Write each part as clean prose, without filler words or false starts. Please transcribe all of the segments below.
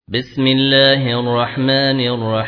بسم الله الرحمن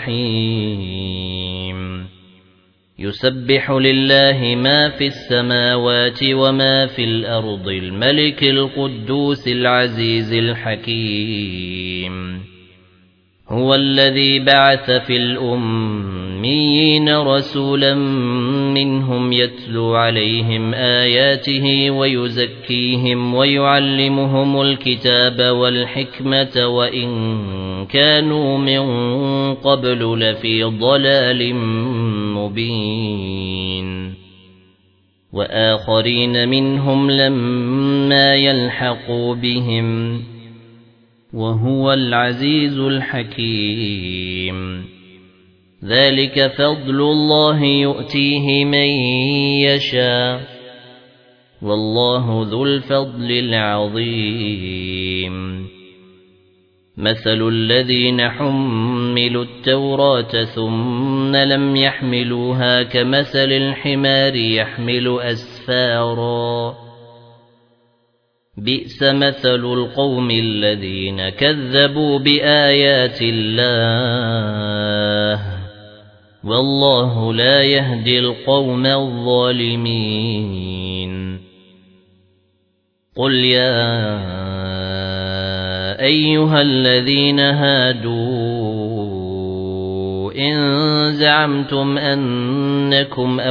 الرحيم يسبح لله ما في السماوات وما في الأرض الملك القدوس العزيز الحكيم هو الذي بعث في الأميين رسولا منهم يتلو عليهم آياته ويزكيهم ويعلمهم الكتاب والحكمة وإن كانوا من قبل لفي ضلال مبين وآخرين منهم لما يلحقوا بهم وهو العزيز الحكيم ذلك فضل الله يؤتيه من يشاء والله ذو الفضل العظيم مثل الذين حملوا التوراة ثم لم يحملوها كمثل الحمار يحمل أسفارا بئس مثل القوم الذين كذبوا بآيات الله والله لا يهدي القوم الظالمين قل يا أيها الذين هادوا إن زعمتم أنكم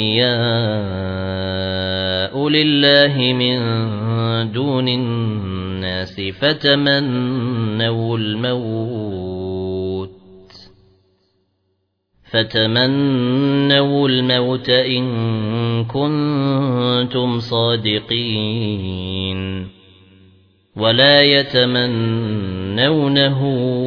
أولياء لله من دون الناس فتمنوا الموت إن كنتم صادقين ولا يتمنونه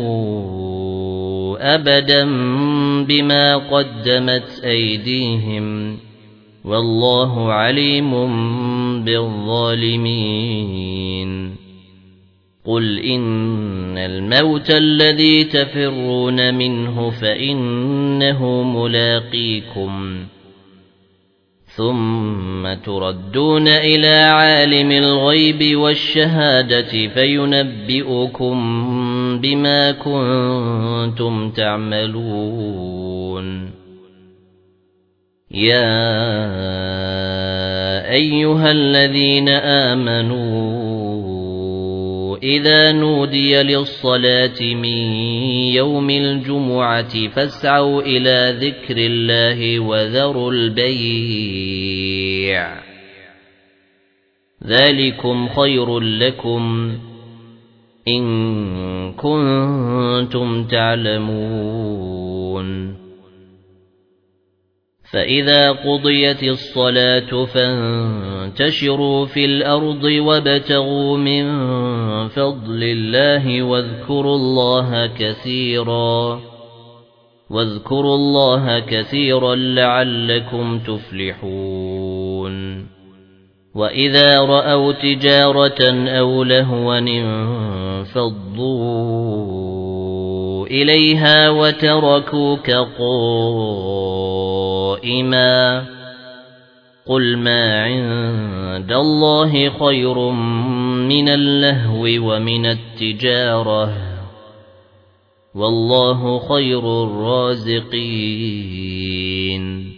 أبدا بما قدمت أيديهم والله عليم بالظالمين قل إن الموت الذي تفرون منه فإنه ملاقيكم ثم تردون إلى عالم الغيب والشهادة فينبئكم بما كنتم تعملون يا أيها الذين آمنوا إذا نودي للصلاة من يوم الجمعة فاسعوا إلى ذكر الله وذروا البيع ذلكم خير لكم إن كنتم تعلمون فإذا قضيت الصلاة فانتشروا في الأرض وابتغوا من فضل الله واذكروا الله كثيرا لعلكم تفلحون وإذا رأوا تجارة أو لهوا انفضوا إليها وتركوك قائما قل ما عند الله خير من اللهو ومن التجارة والله خير الرازقين